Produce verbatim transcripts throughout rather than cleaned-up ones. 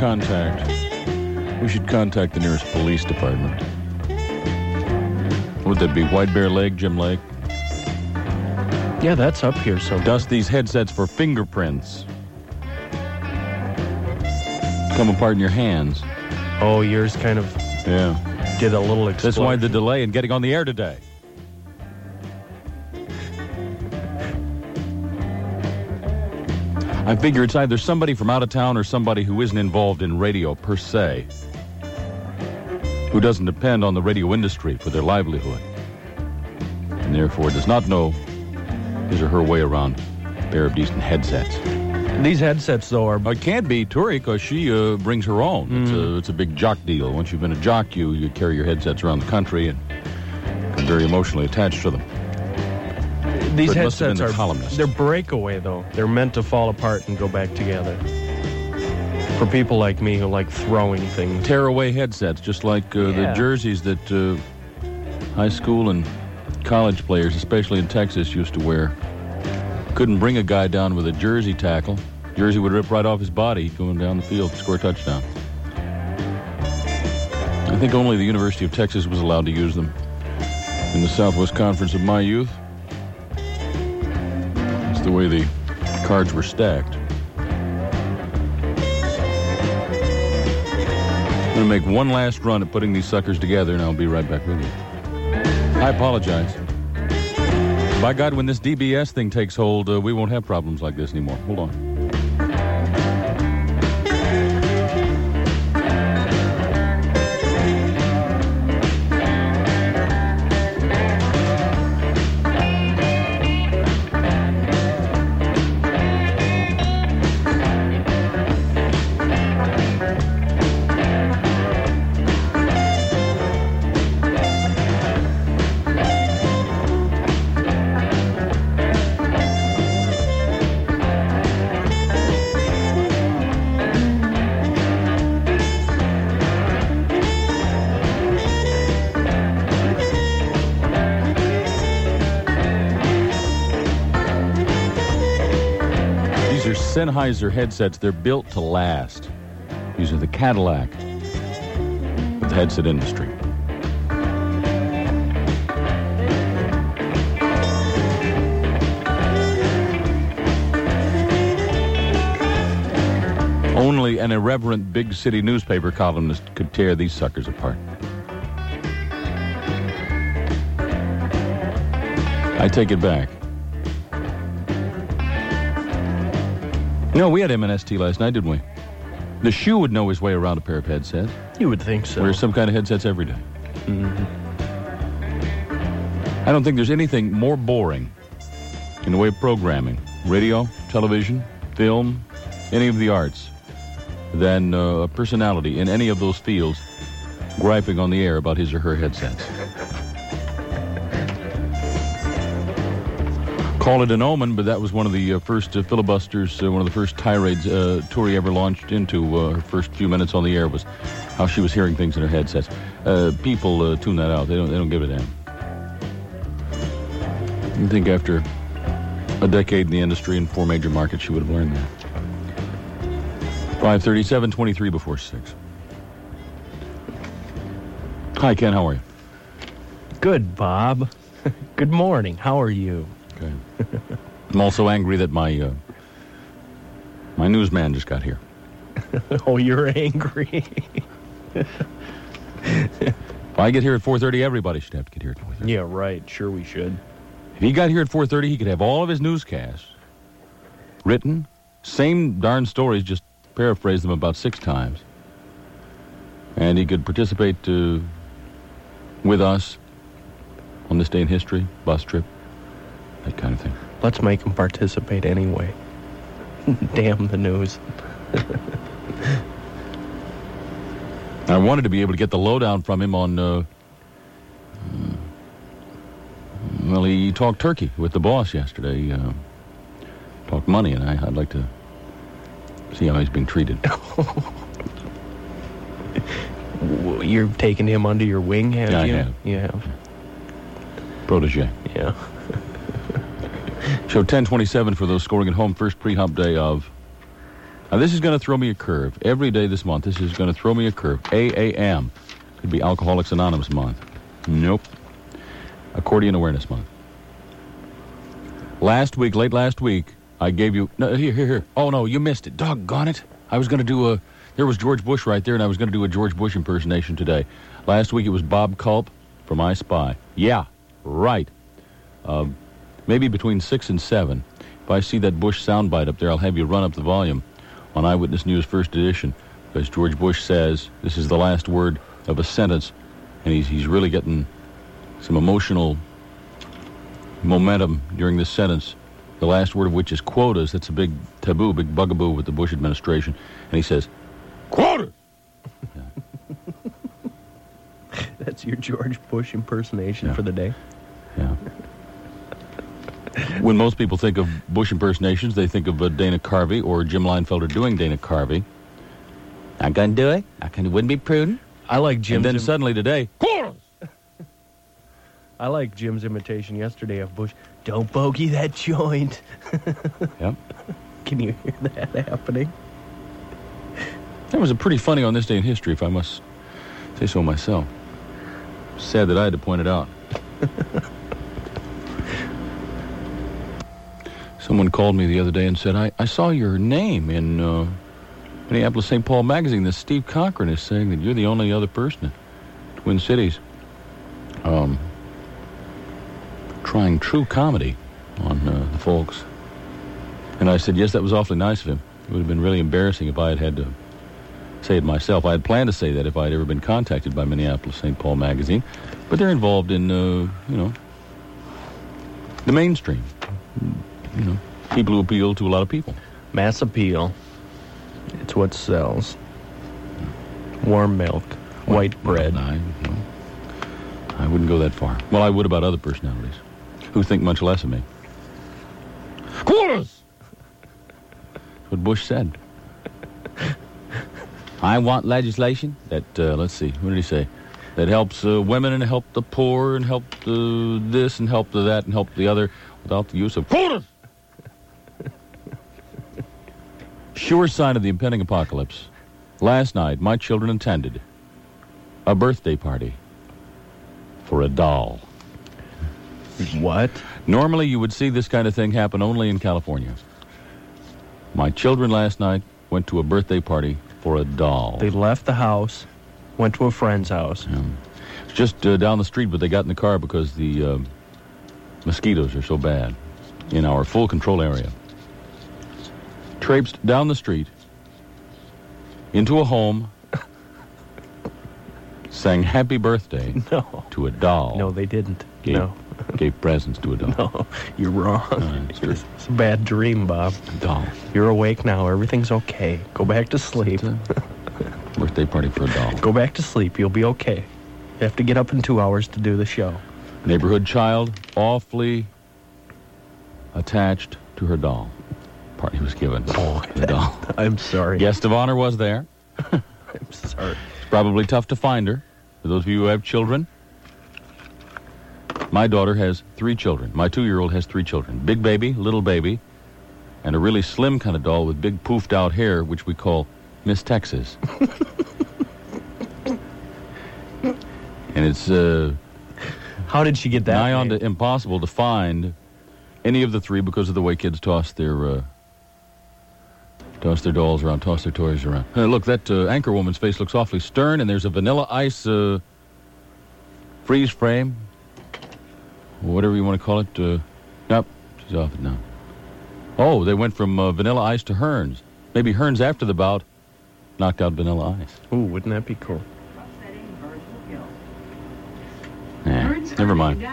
contact. We should contact the nearest police department. Would that be White Bear Lake, Jim Lake? Yeah, that's up here. So dust these headsets for fingerprints. Come apart in your hands. Oh, yours kind of yeah did a little explosion. That's why the delay in getting on the air today. I figure it's either somebody from out of town or somebody who isn't involved in radio per se, who doesn't depend on the radio industry for their livelihood, and therefore does not know his or her way around a pair of decent headsets. These headsets, though, are... It can't be Turi, because she uh, brings her own. Mm. It's, a, it's a big jock deal. Once you've been a jock, you, you carry your headsets around the country and are very emotionally attached to them. These but headsets the are... columnist. They're breakaway, though. They're meant to fall apart and go back together. For people like me who like throwing things. Tearaway headsets, just like uh, yeah. the jerseys that uh, high school and college players, especially in Texas, used to wear. Couldn't bring a guy down with a jersey tackle. Jersey would rip right off his body going down the field to score a touchdown. I think only the University of Texas was allowed to use them. In the Southwest Conference of my youth, that's the way the cards were stacked. I'm going to make one last run at putting these suckers together, and I'll be right back with you. I apologize. By God, when this D B S thing takes hold, uh, we won't have problems like this anymore. Hold on. Sennheiser headsets, they're built to last. These are the Cadillac of the headset industry. Only an irreverent big city newspaper columnist could tear these suckers apart. I take it back. No, we had M and S T last night, didn't we? The shoe would know his way around a pair of headsets. You would think so. Wear some kind of headsets every day. Mm-hmm. I don't think there's anything more boring in the way of programming, radio, television, film, any of the arts, than uh, a personality in any of those fields griping on the air about his or her headsets. Call it an omen, but that was one of the uh, first uh, filibusters, uh, one of the first tirades uh, Turi ever launched into. Uh, her first few minutes on the air was how she was hearing things in her headsets. Uh, people uh, tune that out. They don't, they don't give a damn. I think after a decade in the industry in four major markets, she would have learned that. five thirty-seven, twenty-three before six. Hi, Ken. How are you? Good, Bob. Good morning. How are you? Okay. I'm also angry that my uh, my newsman just got here. Oh, you're angry. If I get here at four thirty, everybody should have to get here at four thirty. Yeah, right. Sure we should. If he got here at four thirty, he could have all of his newscasts written, same darn stories, just paraphrase them about six times. And he could participate uh, with us on this day in history, bus trip, that kind of thing. Let's make him participate anyway. Damn the news. I wanted to be able to get the lowdown from him on, uh, well, he talked turkey with the boss yesterday. Uh, talked money, and I, I'd like to see how he's being treated. You're taking him under your wing, have yeah, you? I have. You have. Protege. Yeah. Show ten twenty-seven for those scoring at home. First pre-hump day of Now, this is going to throw me a curve. Every day this month, this is going to throw me a curve. A A M. Could be Alcoholics Anonymous month. Nope. Accordion Awareness month. Last week, late last week, I gave you... No, here, here, here. Oh, no, you missed it. Doggone it. I was going to do a... There was George Bush right there, and I was going to do a George Bush impersonation today. Last week, it was Bob Culp from I Spy. Yeah, right. Uh, maybe between six and seven. If I see that Bush soundbite up there, I'll have you run up the volume on Eyewitness News First Edition, because George Bush says this is the last word of a sentence, and he's he's really getting some emotional momentum during this sentence, the last word of which is quotas. That's a big taboo, big bugaboo with the Bush administration. And he says, quotas! Yeah. That's your George Bush impersonation Yeah. for the day? Yeah. When most people think of Bush impersonations, they think of uh, Dana Carvey or Jim Leinfelder doing Dana Carvey. Not going to do it. I can, it wouldn't be prudent. I like Jim's... And then im- suddenly today, quotas! I like Jim's imitation yesterday of Bush. Don't bogey that joint. Yep. Can you hear that happening? That was a pretty funny on this day in history, if I must say so myself. Sad that I had to point it out. Someone called me the other day and said, I, I saw your name in uh, Minneapolis Saint Paul magazine. This Steve Cochran is saying that you're the only other person in Twin Cities um, trying true comedy on uh, the folks. And I said, yes, that was awfully nice of him. It would have been really embarrassing if I had had to say it myself. I had planned to say that if I had ever been contacted by Minneapolis Saint Paul magazine. But they're involved in, uh, you know, the mainstream. You know, people who appeal to a lot of people. Mass appeal. It's what sells. Warm milk. White bread. Well, I, you know, I wouldn't go that far. Well, I would about other personalities who think much less of me. Quotas! That's what Bush said. I want legislation that, uh, let's see, what did he say? That helps uh, women and help the poor and help the this and help the that and help the other without the use of quotas. Sure sign of the impending apocalypse. Last night, my children attended a birthday party for a doll. What? Normally, you would see this kind of thing happen only in California. My children last night went to a birthday party for a doll. They left the house, went to a friend's house. Yeah. It's just uh, down the street, but they got in the car because the uh, mosquitoes are so bad in our full control area. Traipsed down the street into a home, sang happy birthday No. to a doll. No, they didn't. Gave, No. gave presents to a doll. No, you're wrong. Uh, it's true. It's a bad dream, Bob. A doll. You're awake now. Everything's okay. Go back to sleep. It's a birthday party for a doll. Go back to sleep. You'll be okay. You have to get up in two hours to do the show. Neighborhood child, awfully attached to her doll. Party was given. Oh, the doll. I'm sorry. Guest of honor was there. I'm sorry. It's probably tough to find her. For those of you who have children. My daughter has three children. My two-year-old has three children. Big baby, little baby, and a really slim kind of doll with big poofed out hair, which we call Miss Texas. And it's uh, How did she get that nigh on name? to impossible to find any of the three because of the way kids toss their uh, toss their dolls around, toss their toys around. Uh, look, that uh, anchor woman's face looks awfully stern, and there's a Vanilla Ice uh, freeze frame, whatever you want to call it. Uh, nope, she's off it now. Oh, they went from uh, Vanilla Ice to Hearns. Maybe Hearns after the bout knocked out Vanilla Ice. Ooh, wouldn't that be cool? Nah, never mind.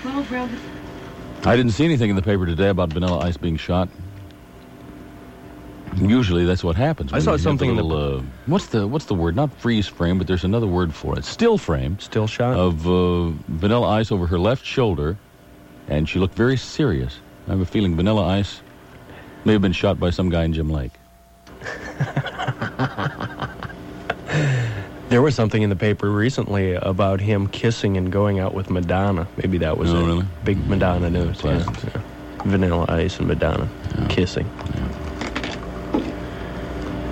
I didn't see anything in the paper today about Vanilla Ice being shot. Usually that's what happens. I when saw you have something in the- little, uh, what's the what's the word? Not freeze frame, but there's another word for it. Still frame Still shot? of uh, Vanilla Ice over her left shoulder, and she looked very serious. I have a feeling Vanilla Ice may have been shot by some guy in Jim Lake. There was something in the paper recently about him kissing and going out with Madonna. Maybe that was Oh, it. really? Big Madonna news. Yeah. Pleasant. Yeah. Vanilla Ice and Madonna Yeah. kissing.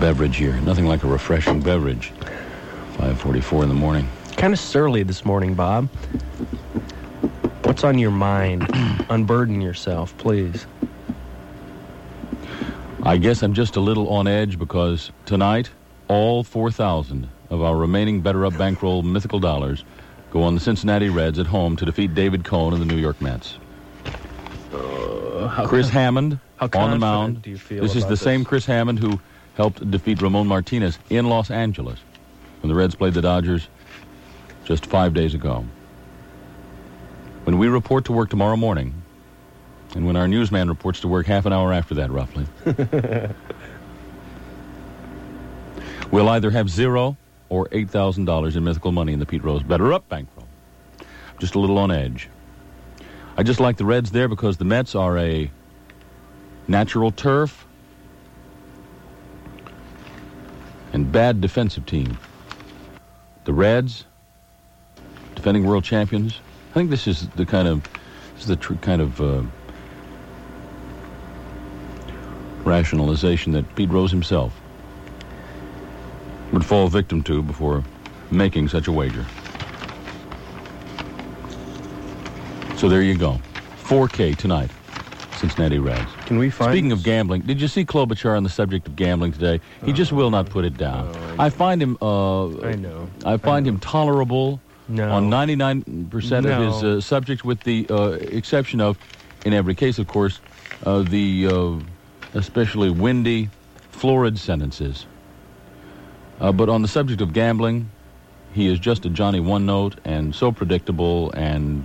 beverage here. Nothing like a refreshing beverage. five forty-four in the morning. Kind of surly this morning, Bob. What's on your mind? Unburden yourself, please. I guess I'm just a little on edge because tonight, all four thousand of our remaining Better Up Bankroll mythical dollars go on the Cincinnati Reds at home to defeat David Cone and the New York Mets. Uh, how Chris con- Hammond how on the mound. Do you feel this is about the this? same Chris Hammond who helped defeat Ramon Martinez in Los Angeles when the Reds played the Dodgers just five days ago. When we report to work tomorrow morning, and when our newsman reports to work half an hour after that, roughly, we'll either have zero or eight thousand dollars in mythical money in the Pete Rose Better Up bankroll. Just a little on edge. I just like the Reds there because the Mets are a natural turf and bad defensive team. The Reds, defending world champions. I think this is the kind of this is the tr- kind of uh, rationalization that Pete Rose himself would fall victim to before making such a wager. So there you go. four K tonight, Cincinnati Reds. Can we find... Speaking of gambling, did you see Klobuchar on the subject of gambling today? He uh, just will not put it down. No, I, I find him... Uh, I know. I find I know. him tolerable no. on ninety-nine percent no. of his uh, subjects, with the uh, exception of, in every case, of course, uh, the uh, especially windy, florid sentences. Uh, but on the subject of gambling, he is just a Johnny One-Note and so predictable, and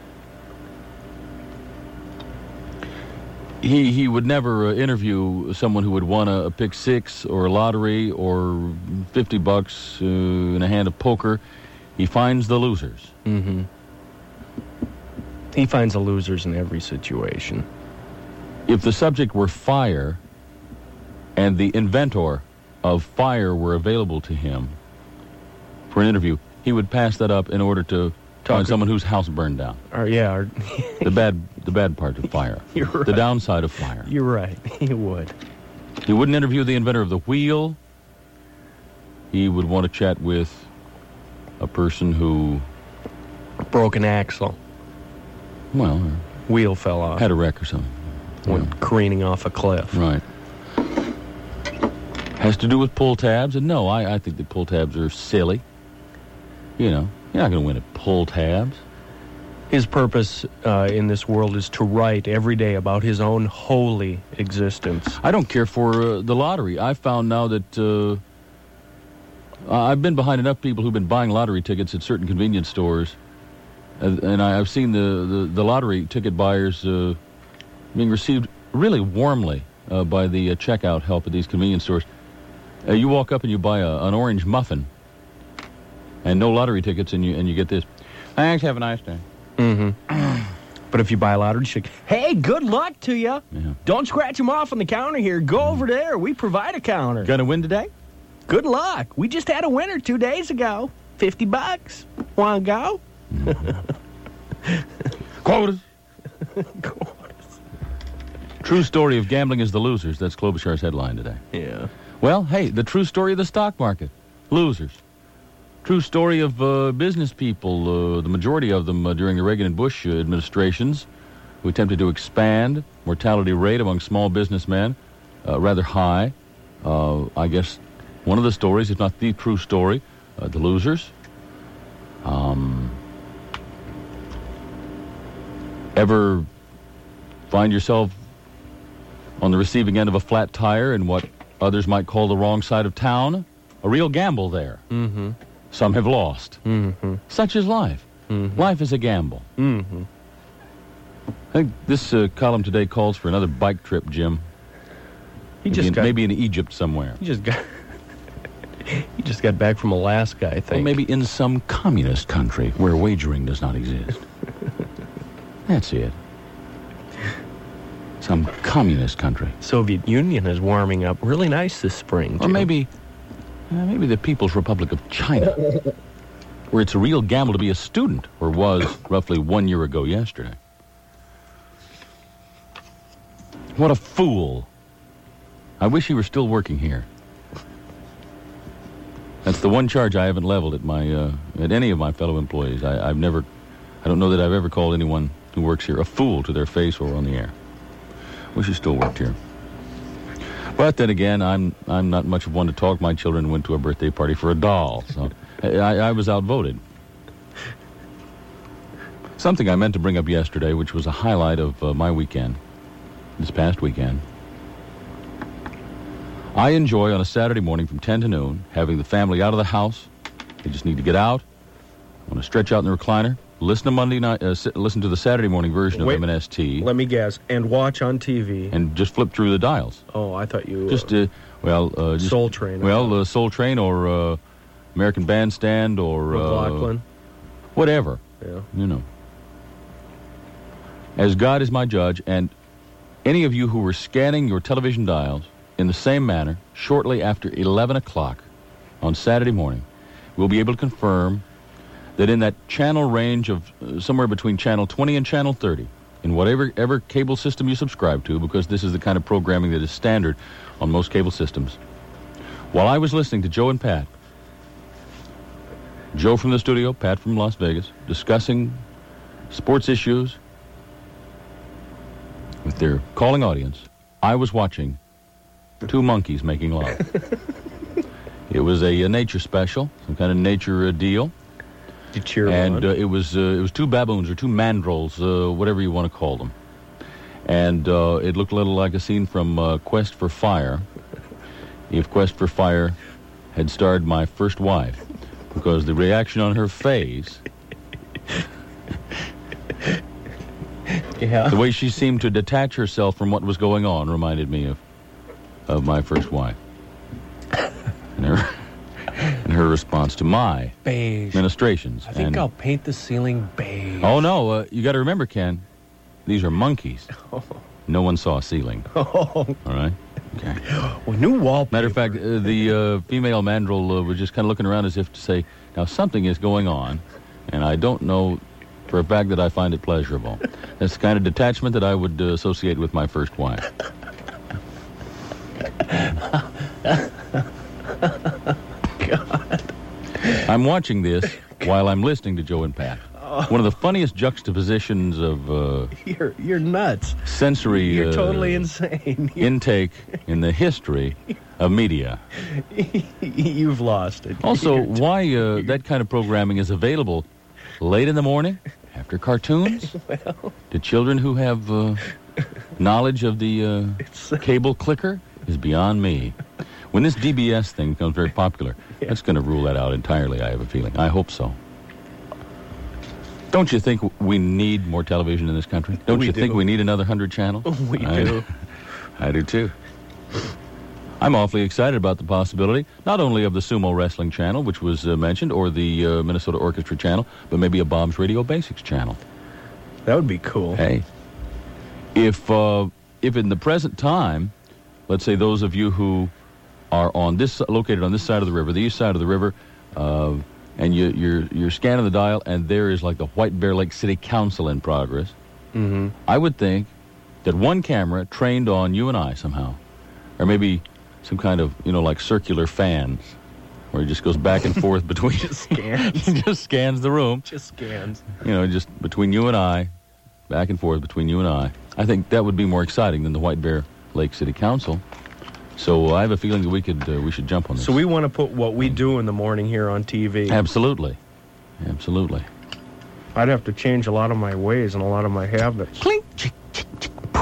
he he would never uh, interview someone who would won a, a pick six or a lottery or fifty bucks uh, in a hand of poker. He finds the losers. Mm-hmm. He finds the losers in every situation. If the subject were fire and the inventor of fire were available to him for an interview, he would pass that up in order to Talk find someone whose house burned down. Or, yeah. Or the bad the bad part of fire. You're right. The downside of fire. You're right. He would. He wouldn't interview the inventor of the wheel. He would want to chat with a person who... Broken axle. Well... Wheel fell off. Had a wreck or something. Went yeah. careening off a cliff. Right. Has to do with pull tabs, and no, I, I think that pull tabs are silly. You know, you're not going to win at pull tabs. His purpose uh, in this world is to write every day about his own holy existence. I don't care for uh, the lottery. I've found now that uh, I've been behind enough people who've been buying lottery tickets at certain convenience stores, uh, and I, I've seen the, the, the lottery ticket buyers uh, being received really warmly uh, by the uh, checkout help at these convenience stores. Uh, you walk up and you buy a, an orange muffin and no lottery tickets, and you and you get this. Thanks, have a nice day. Mm-hmm. But if you buy a lottery ticket, hey, good luck to you. Yeah. Don't scratch them off on the counter here. Go over there. We provide a counter. Gonna win today? Good luck. We just had a winner two days ago. Fifty bucks. Want to go? Mm-hmm. Quotas. Quotas. True story of gambling is the losers. That's Klobuchar's headline today. Yeah. Well, hey, the true story of the stock market. Losers. True story of uh, business people, uh, the majority of them uh, during the Reagan and Bush uh, administrations, who attempted to expand mortality rate among small businessmen, uh, rather high. Uh, I guess one of the stories, if not the true story, uh, the losers. Um, ever find yourself on the receiving end of a flat tire in what others might call the wrong side of town? A real gamble there. Mm-hmm. Some have lost. Mm-hmm. Such is life. Mm-hmm. Life is a gamble. Mm-hmm. I think this uh, column today calls for another bike trip, Jim. He maybe just in, got, maybe in Egypt somewhere. He just got. He just got back from Alaska, I think. Or maybe in some communist country where wagering does not exist. That's it. Some communist country. Soviet Union is warming up really nice this spring, Or Jim. maybe, uh, maybe the People's Republic of China, where it's a real gamble to be a student, or was roughly one year ago yesterday. What a fool. I wish he were still working here. That's the one charge I haven't leveled at my uh, at any of my fellow employees. I, I've never, I don't know that I've ever called anyone who works here a fool to their face or on the air. Wish he still worked here. But then again, I'm I'm not much of one to talk. My children went to a birthday party for a doll, so I, I was outvoted. Something I meant to bring up yesterday, which was a highlight of uh, my weekend, this past weekend. I enjoy on a Saturday morning from ten to noon having the family out of the house. They just need to get out. I want to stretch out in the recliner. Listen to Monday night. Uh, listen to the Saturday morning version Wait, of M N S T. Let me guess. And watch on T V. And just flip through the dials. Oh, I thought you... Just, uh, well... Uh, just, Soul Train. Well, uh, Soul Train or uh, American Bandstand or... McLaughlin. Uh, whatever. Yeah. You know. As God is my judge, and any of you who were scanning your television dials in the same manner shortly after eleven o'clock on Saturday morning will be able to confirm that in that channel range of uh, somewhere between channel twenty and channel thirty, in whatever ever cable system you subscribe to, because this is the kind of programming that is standard on most cable systems, while I was listening to Joe and Pat, Joe from the studio, Pat from Las Vegas, discussing sports issues with their calling audience, I was watching two monkeys making love. It was a, a nature special, some kind of nature uh, deal. You cheer and on. uh, it was uh, it was two baboons or two mandrills, uh, whatever you want to call them. And uh, it looked a little like a scene from uh, Quest for Fire, if Quest for Fire had starred my first wife, because the reaction on her face, yeah, the way she seemed to detach herself from what was going on, reminded me of of my first wife. And her, and her response to my beige ministrations. I think and, I'll paint the ceiling beige. Oh, no, uh, you got to remember, Ken, these are monkeys. Oh. No one saw a ceiling. Oh. All right? Okay. Well, new wallpaper. Matter of fact, uh, the uh, female mandrill uh, was just kind of looking around as if to say, now something is going on, and I don't know for a fact that I find it pleasurable. That's the kind of detachment that I would uh, associate with my first wife. God. I'm watching this while I'm listening to Joe and Pat. Oh. One of the funniest juxtapositions of uh, You're you're nuts. sensory You're uh, totally insane. intake in the history of media. You've lost it. Also, You're t- why uh, that kind of programming is available late in the morning after cartoons well, to children who have uh, knowledge of the uh, It's- cable clicker is beyond me. When this D B S thing becomes very popular, Yeah. that's going to rule that out entirely, I have a feeling. I hope so. Don't you think we need more television in this country? Don't We you do. think we need another hundred channels? We I, do. I do too. I'm awfully excited about the possibility, not only of the Sumo Wrestling Channel, which was uh, mentioned, or the uh, Minnesota Orchestra Channel, but maybe a Bob's Radio Basics Channel. That would be cool. Hey, if uh, if in the present time, let's say those of you who are on this located on this side of the river, the east side of the river, uh, and you, you're you're scanning the dial, and there is like the White Bear Lake City Council in progress. Mm-hmm. I would think that one camera trained on you and I somehow, or maybe some kind of, you know, like circular fans, where it just goes back and forth between. Just scans. It just scans the room. Just scans. You know, just between you and I, back and forth between you and I. I think that would be more exciting than the White Bear Lake City Council. So I have a feeling that we could uh, we should jump on this. So we want to put what we do in the morning here on T V. Absolutely, absolutely. I'd have to change a lot of my ways and a lot of my habits. Clink, chick, chick, chick, poo.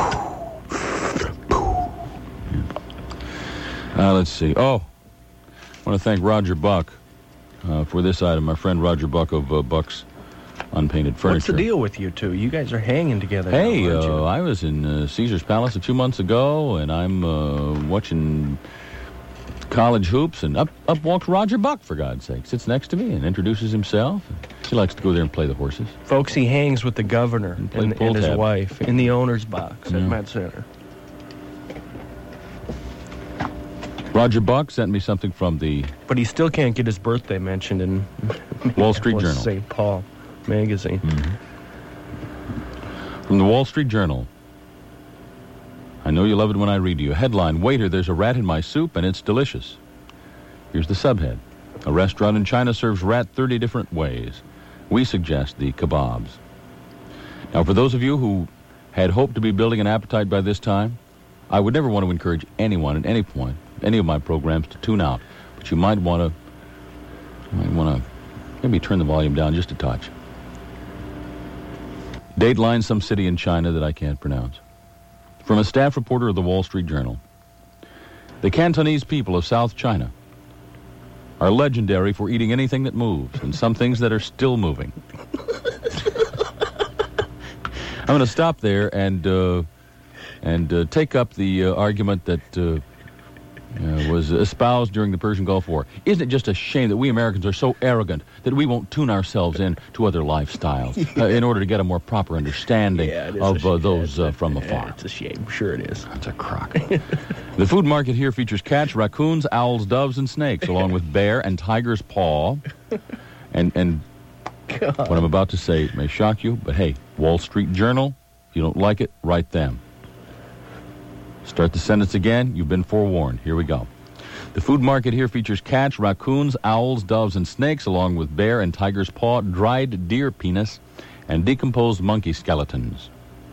Uh, let's see. Oh, I want to thank Roger Buck uh, for this item. My friend Roger Buck of uh, Buck's Unpainted Furniture. What's the deal with you two? You guys are hanging together Hey, now, aren't you? uh, I was in uh, Caesar's Palace a few months ago, and I'm uh, watching college hoops, and up up walks Roger Buck, for God's sake. Sits next to me and introduces himself. He likes to go there and play the horses. Folks, he hangs with the governor and, play and, pull his tab. wife in the owner's box Yeah. at Met Center. Roger Buck sent me something from the But he still can't get his birthday mentioned in Wall Street Journal. Saint Paul magazine. From the Wall Street Journal. I know you love it when I read to you. Headline, waiter, there's a rat in my soup and it's delicious. Here's the subhead. A restaurant in China serves rat thirty different ways. We suggest the kebabs. Now, for those of you who had hoped to be building an appetite by this time, I would never want to encourage anyone at any point, any of my programs, to tune out. But you might want to, might want to maybe turn the volume down just a touch. Dateline, some city in China that I can't pronounce. From a staff reporter of the Wall Street Journal. The Cantonese people of South China are legendary for eating anything that moves, and some things that are still moving. I'm going to stop there and uh, and uh, take up the uh, argument that uh, uh, was espoused during the Persian Gulf War. Isn't it just a shame that we Americans are so arrogant that we won't tune ourselves in to other lifestyles uh, in order to get a more proper understanding yeah, of uh, those yeah, uh, from afar? Yeah, it's a shame. Sure it is. It's a crock. The food market here features cats, raccoons, owls, doves, and snakes, along with bear and tiger's paw. And and God. What I'm about to say may shock you, but hey, Wall Street Journal, if you don't like it, write them. Start the sentence again. You've been forewarned. Here we go. The food market here features cats, raccoons, owls, doves, and snakes, along with bear and tiger's paw, dried deer penis, and decomposed monkey skeletons.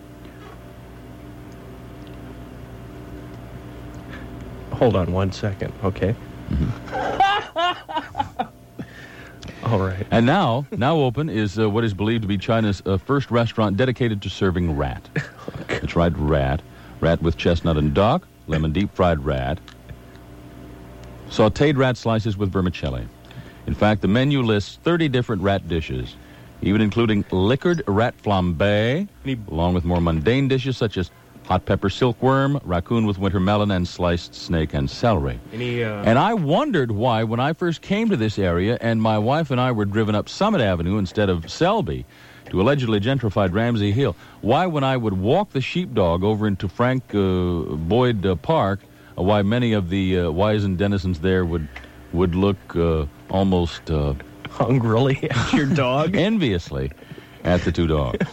Hold on one second, okay? Mm-hmm. All right. And now, now open is uh, what is believed to be China's uh, first restaurant dedicated to serving rat. Okay. That's right, rat. Rat with chestnut and duck, lemon deep-fried rat, sautéed rat slices with vermicelli. In fact, the menu lists thirty different rat dishes, even including liquored rat flambé, along with more mundane dishes such as hot pepper silkworm, raccoon with winter melon, and sliced snake and celery. Any, uh... And I wondered why, when I first came to this area and my wife and I were driven up Summit Avenue instead of Selby to allegedly gentrified Ramsey Hill, why when I would walk the sheepdog over into Frank uh, Boyd uh, Park, uh, why many of the uh, wizened denizens there would would look uh, almost... Uh, hungrily at your dog? enviously at the two dogs.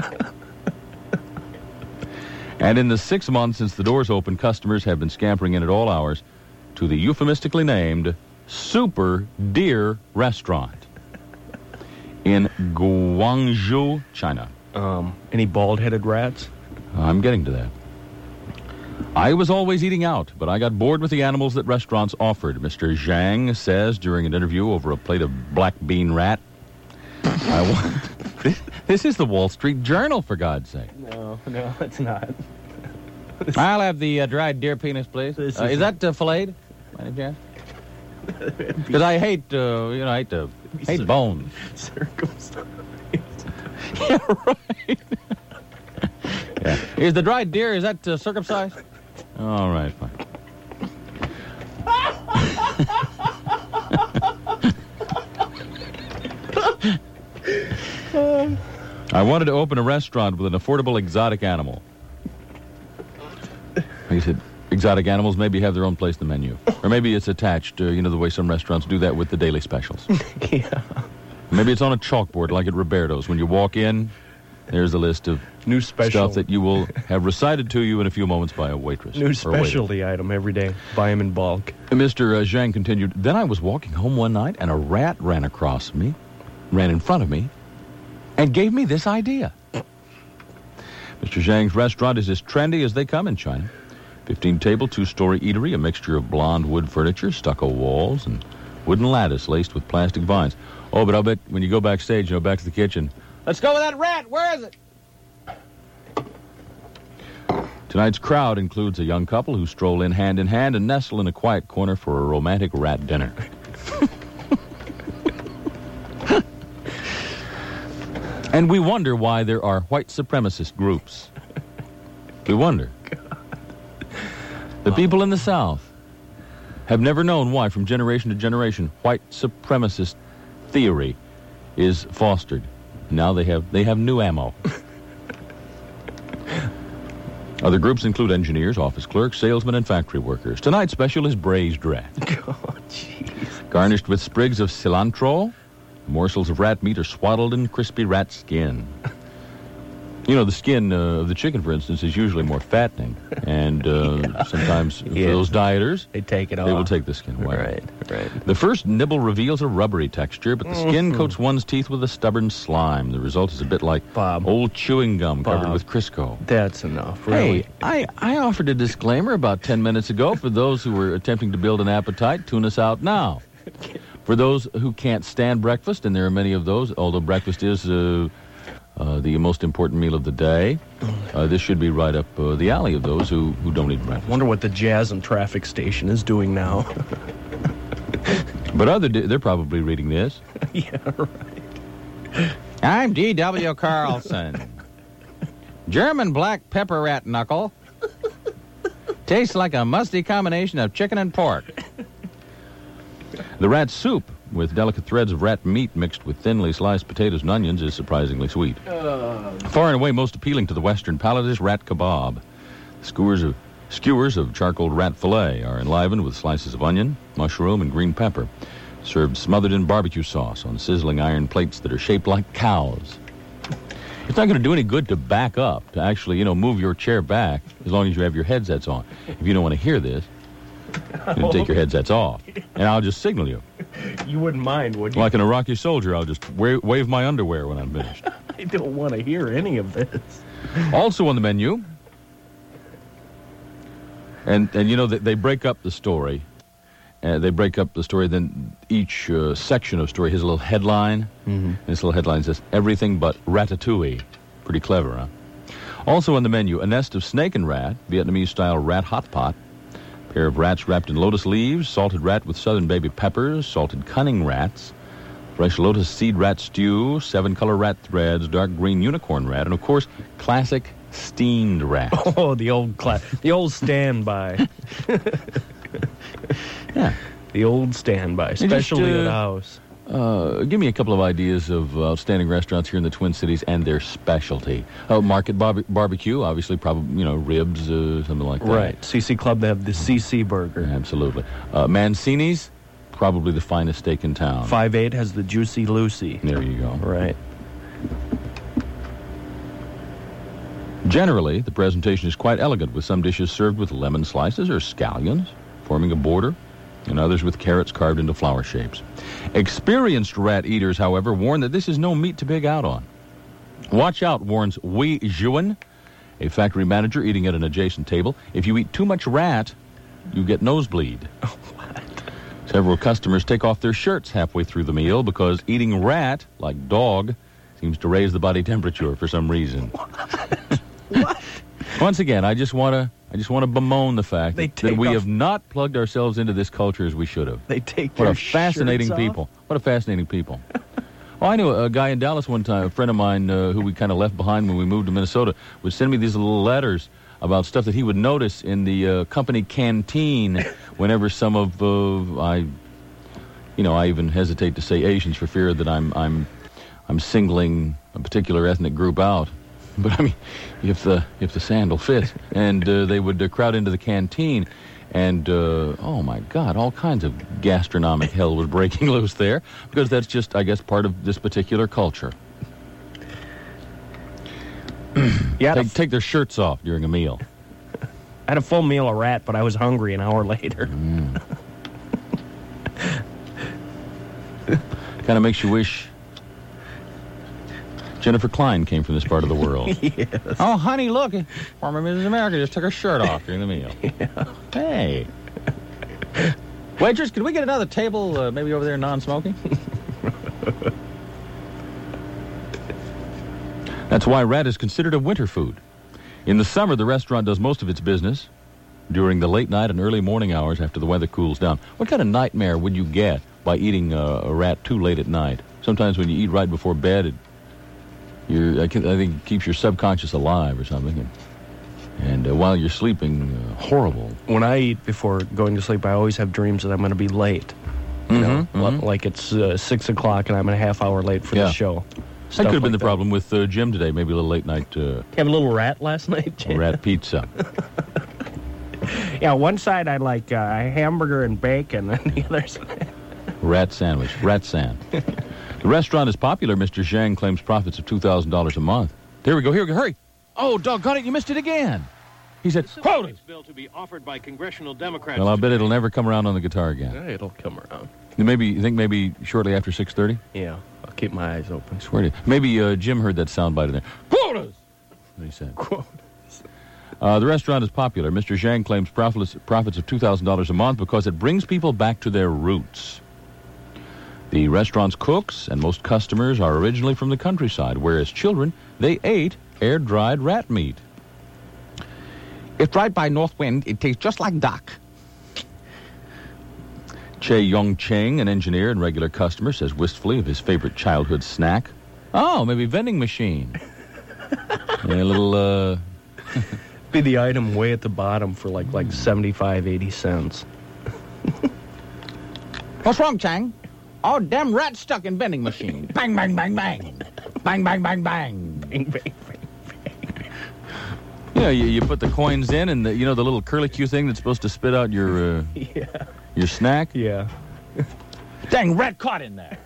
And in the six months since the doors opened, customers have been scampering in at all hours to the euphemistically named Super Deer Restaurant in Guangzhou, China. Um, any bald-headed rats? I'm getting to that. I was always eating out, but I got bored with the animals that restaurants offered, Mister Zhang says during an interview over a plate of black bean rat. I want... this, this is the Wall Street Journal, for God's sake. No, no, it's not. I'll have the uh, dried deer penis, please. Uh, is, is that uh, filleted? By any chance? Because I hate, uh, you know, I hate, uh, hate cir- bones. Circumcised. Yeah, right. Yeah. Is the dried deer, is that uh, circumcised? All right, fine. I wanted to open a restaurant with an affordable exotic animal. He said, exotic animals maybe have their own place in the menu. Or maybe it's attached, uh, you know, the way some restaurants do that with the daily specials. Yeah. Maybe it's on a chalkboard like at Roberto's. When you walk in, there's a list of new special stuff that you will have recited to you in a few moments by a waitress. New specialty item every day. Buy them in bulk. Mister Uh, Zhang continued, then I was walking home one night and a rat ran across me, ran in front of me, and gave me this idea. Mister Zhang's restaurant is as trendy as they come in China. fifteen-table, two-story eatery, a mixture of blonde wood furniture, stucco walls, and wooden lattice laced with plastic vines. Oh, but I'll bet when you go backstage, you know, back to the kitchen, let's go with that rat. Where is it? Tonight's crowd includes a young couple who stroll in hand in hand and nestle in a quiet corner for a romantic rat dinner. And we wonder why there are white supremacist groups. We wonder. The people in the South have never known why, from generation to generation, white supremacist theory is fostered. Now they have they have new ammo. Other groups include engineers, office clerks, salesmen, and factory workers. Tonight's special is braised rat. Oh, jeez. Garnished with sprigs of cilantro, morsels of rat meat are swaddled in crispy rat skin. You know, the skin uh, of the chicken, for instance, is usually more fattening. And uh, yeah. sometimes yeah. for those dieters, they take it off. They will take the skin away. Right, right. The first nibble reveals a rubbery texture, but the skin mm-hmm. coats one's teeth with a stubborn slime. The result is a bit like Bob. old chewing gum Bob. covered with Crisco. That's enough, really. Hey, I, I offered a disclaimer about ten minutes ago for those who were attempting to build an appetite. Tune us out now. For those who can't stand breakfast, and there are many of those, although breakfast is uh, uh, the most important meal of the day, uh, this should be right up uh, the alley of those who, who don't eat breakfast. I wonder what the Jazz and Traffic station is doing now. But other di- they're probably reading this. Yeah, right. I'm D W Carlson. German black pepper rat knuckle. Tastes like a musty combination of chicken and pork. The rat soup, with delicate threads of rat meat mixed with thinly sliced potatoes and onions, is surprisingly sweet. Uh. Far and away most appealing to the Western palate is rat kebab. Skewers of, skewers of charcoal rat fillet are enlivened with slices of onion, mushroom, and green pepper, served smothered in barbecue sauce on sizzling iron plates that are shaped like cows. It's not going to do any good to back up, to actually, you know, move your chair back as long as you have your headsets on. If you don't want to hear this, you take your headsets off, and I'll just signal you. You wouldn't mind, would you? Like an Iraqi soldier, I'll just wa- wave my underwear when I'm finished. I don't want to hear any of this. Also on the menu, and and you know, they, they break up the story. Uh, they break up the story, then each uh, section of story has a little headline. Mm-hmm. And this little headline says, everything but ratatouille. Pretty clever, huh? Also on the menu, a nest of snake and rat, Vietnamese-style rat hot pot, pair of rats wrapped in lotus leaves, salted rat with southern baby peppers, salted cunning rats, fresh lotus seed rat stew, seven-color rat threads, dark green unicorn rat, and, of course, classic steamed rat. Oh, the old class, the old standby. Yeah. The old standby, especially just, uh, at the house. Uh, give me a couple of ideas of uh, outstanding restaurants here in the Twin Cities and their specialty. Oh, Market Barbe- Barbecue, obviously, probably, you know, ribs, uh, something like that. Right. C C Club, they have the C C Burger. Absolutely. Uh, Mancini's, probably the finest steak in town. five eight has the Juicy Lucy. There you go. Right. Generally, the presentation is quite elegant, with some dishes served with lemon slices or scallions, forming a border, and others with carrots carved into flower shapes. Experienced rat eaters, however, warn that this is no meat to pig out on. Watch out, warns Wei Zhuan, a factory manager eating at an adjacent table. If you eat too much rat, you get nosebleed. Oh, what? Several customers take off their shirts halfway through the meal because eating rat, like dog, seems to raise the body temperature for some reason. What? What? Once again, I just want to I just want to bemoan the fact They that, that we off- have not plugged ourselves into this culture as we should have. They take What their a fascinating shirts people. off? What a fascinating people. Oh, I knew a guy in Dallas one time, a friend of mine uh, who we kind of left behind when we moved to Minnesota, would send me these little letters about stuff that he would notice in the uh, company canteen whenever some of, uh, I, you know, I even hesitate to say Asians for fear that I'm, I'm, I'm singling a particular ethnic group out. But, I mean, if the if the sandal fits. And uh, they would uh, crowd into the canteen, and, uh, oh, my God, all kinds of gastronomic hell was breaking loose there, because that's just, I guess, part of this particular culture. Yeah, Take, take their shirts off during a meal. I had a full meal of rat, but I was hungry an hour later. Mm. Kind of makes you wish Jennifer Klein came from this part of the world. Yes. Oh, honey, look. Former Missus America just took her shirt off during the meal. Yeah. Hey. Waitress, could we get another table, uh, maybe over there, non-smoking? That's why rat is considered a winter food. In the summer, the restaurant does most of its business during the late night and early morning hours after the weather cools down. What kind of nightmare would you get by eating uh, a rat too late at night? Sometimes when you eat right before bed, it You're, I, can, I think it keeps your subconscious alive or something. And, and uh, while you're sleeping, uh, horrible. When I eat before going to sleep, I always have dreams that I'm going to be late. You Mm-hmm, know, mm-hmm. like it's uh, six o'clock and I'm a half hour late for Yeah. the show. That Stuff could have been like the problem with uh, Jim today. Maybe a little late night uh, You have a little rat last night, Jim? rat pizza. Yeah, one side I like uh, a hamburger and bacon, and the other side... Rat sandwich. Rat sand. The restaurant is popular. Mister Zhang claims profits of two thousand dollars a month. Here we go. Here we go. Hurry. Oh, doggone it. You missed it again. He said, quotas. Bill to be offered by congressional Democrats. Well, I'll bet it'll never come around on the guitar again. Yeah, it'll come around. Maybe, you think maybe shortly after six thirty? Yeah, I'll keep my eyes open. I swear to you. Maybe uh, Jim heard that soundbite in there. Quotas! What he said. Quotas. Uh, the restaurant is popular. Mister Zhang claims profits, profits of two thousand dollars a month because it brings people back to their roots. The restaurant's cooks and most customers are originally from the countryside, whereas children, they ate air-dried rat meat. If dried by north wind, it tastes just like duck. Che Yong Cheng, an engineer and regular customer, says wistfully of his favorite childhood snack. Oh, maybe vending machine. Yeah, a little, uh... Be the item way at the bottom for like like seventy-five, eighty cents. What's wrong, Chang? Oh, damn rat stuck in vending machine. Bang, bang, bang, bang. Bang, bang, bang, bang. Bang, bang, bang. Yeah, you, you put the coins in, and the, you know the little curlicue thing that's supposed to spit out your uh, Yeah. your snack. Yeah. Dang rat caught in there.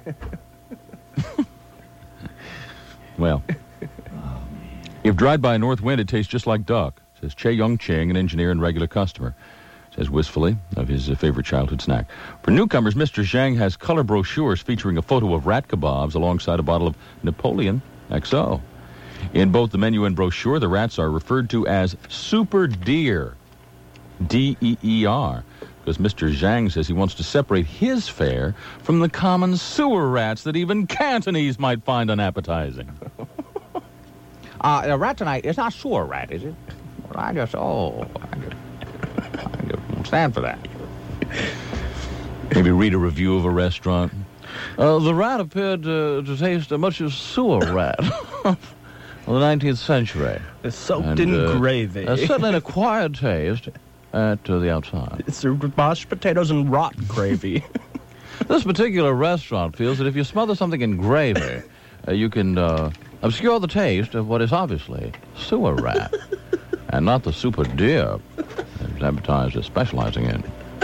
Well, if dried by a north wind, it tastes just like duck, says Che Yong Cheng, an engineer and regular customer. Says wistfully of his uh, favorite childhood snack. For newcomers, Mister Zhang has color brochures featuring a photo of rat kebabs alongside a bottle of Napoleon X O. In both the menu and brochure, the rats are referred to as super deer, D E E R, because Mister Zhang says he wants to separate his fare from the common sewer rats that even Cantonese might find unappetizing. Uh, the rat tonight is not sewer rat, is it? Well, I just, oh, I just, I just won't stand for that. Maybe read a review of a restaurant. Uh, the rat appeared uh, to taste much as sewer rat of the nineteenth century. It's soaked And, in uh, gravy. Uh, certainly an acquired taste at uh, the outside. It's served mashed potatoes and rotten gravy. This particular restaurant feels that if you smother something in gravy, uh, you can uh, obscure the taste of what is obviously sewer rat, and not the super deer that advertised as specializing in.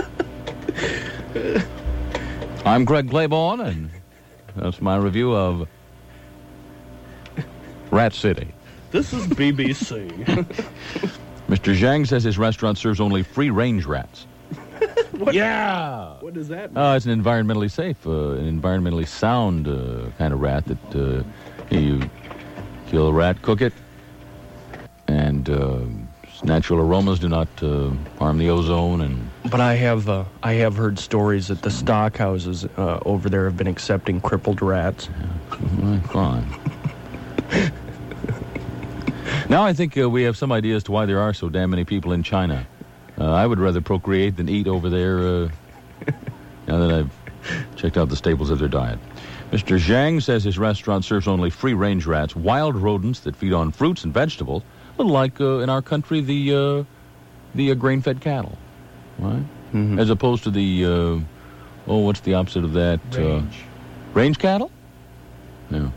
I'm Greg Claiborne, and that's my review of Rat City. This is B B C. Mister Zhang says his restaurant serves only free-range rats. What? Yeah! What does that mean? Uh, it's an environmentally safe, uh, an environmentally sound uh, kind of rat that uh, you kill a rat, cook it, and uh, its natural aromas do not uh, harm the ozone. And But I have uh, I have heard stories that the stock houses uh, over there have been accepting crippled rats. well, fine. Now I think uh, we have some idea as to why there are so damn many people in China. Uh, I would rather procreate than eat over there, uh, now that I've checked out the staples of their diet. Mister Zhang says his restaurant serves only free-range rats, wild rodents that feed on fruits and vegetables, a little like uh, in our country the uh, the uh, grain-fed cattle, right? Mm-hmm. As opposed to the, uh, oh, what's the opposite of that? Range. Uh, range cattle? No.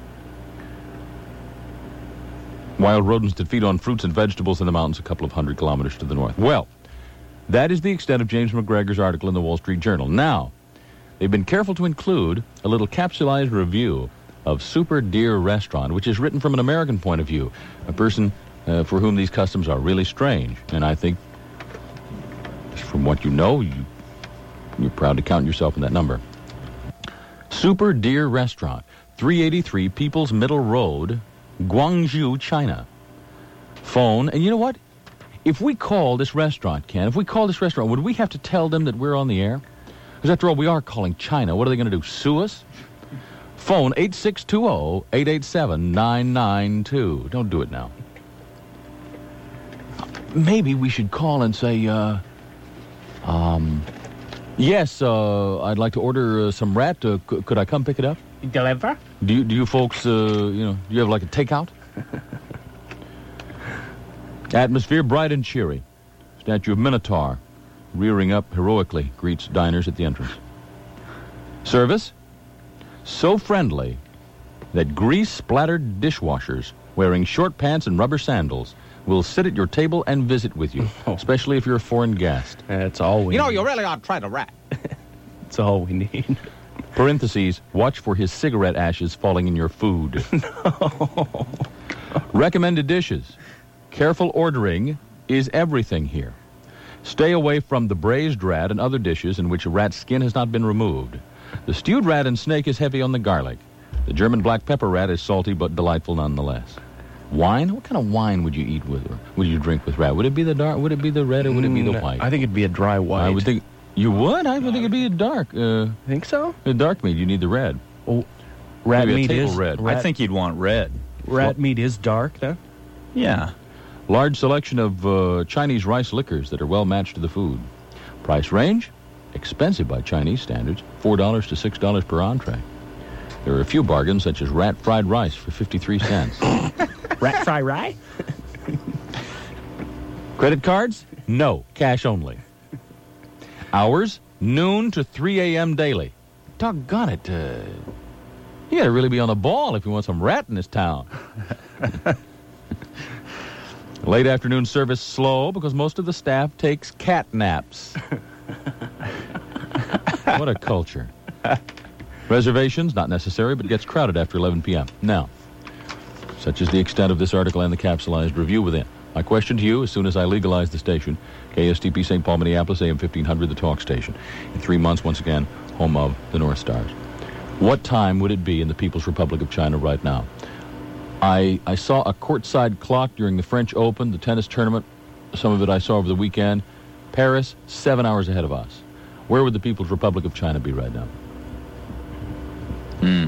Wild rodents that feed on fruits and vegetables in the mountains a couple of hundred kilometers to the north. Well, that is the extent of James McGregor's article in the Wall Street Journal. Now, they've been careful to include a little capsulized review of Super Deer Restaurant, which is written from an American point of view, a person uh, for whom these customs are really strange. And I think, from what you know, you, you're proud to count yourself in that number. Super Deer Restaurant, three eighty-three People's Middle Road, Guangzhou, China. Phone, and you know what? If we call this restaurant, Ken, if we call this restaurant, would we have to tell them that we're on the air? Because after all, we are calling China. What are they going to do, sue us? Phone eight six two zero, eight eight seven, nine nine two. Don't do it now. Maybe we should call and say, uh, um, yes, uh, I'd like to order uh, some rat. Uh, c- could I come pick it up? Deliver? Do you, do you folks, uh, you know, do you have like a takeout? Atmosphere bright and cheery. Statue of Minotaur, rearing up heroically, greets diners at the entrance. Service? So friendly that grease-splattered dishwashers wearing short pants and rubber sandals will sit at your table and visit with you, especially if you're a foreign guest. That's all we You know, need. you really ought to try the rat. That's all we need. Parentheses, watch for his cigarette ashes falling in your food. No. Recommended dishes. Careful ordering is everything here. Stay away from the braised rat and other dishes in which a rat's skin has not been removed. The stewed rat and snake is heavy on the garlic. The German black pepper rat is salty but delightful nonetheless. Wine? What kind of wine would you eat with, or would you drink with rat? Would it be the dark? Would it be the red, or would it be the Mm, white? I think it'd be a dry white. I would think you would. I would think it'd be a dark. Uh, Think so? a dark meat. You need the red. Oh, rat Maybe a meat table is red. Rat, I think you'd want red. rat meat is dark then. Yeah. Large selection of uh, Chinese rice liquors that are well matched to the food. Price range? Expensive by Chinese standards. Four dollars to six dollars per entree. There are a few bargains, such as rat fried rice for fifty-three cents. Rat fry rye? Credit cards? No, cash only. Hours? Noon to three a.m. daily. Doggone it. Uh, you gotta really be on the ball if you want some rat in this town. Late afternoon service slow because most of the staff takes cat naps. What a culture. Reservations, not necessary, but gets crowded after eleven p.m. Now, such is the extent of this article and the capsulized review within. My question to you, as soon as I legalize the station, K S T P Saint Paul, Minneapolis, A M fifteen hundred, the talk station. In three months, once again, home of the North Stars. What time would it be in the People's Republic of China right now? I I saw a courtside clock during the French Open, the tennis tournament. Some of it I saw over the weekend. Paris, seven hours ahead of us. Where would the People's Republic of China be right now? Hmm.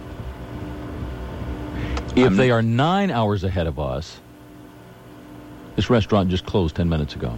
If I'm- they are nine hours ahead of us, this restaurant just closed ten minutes ago.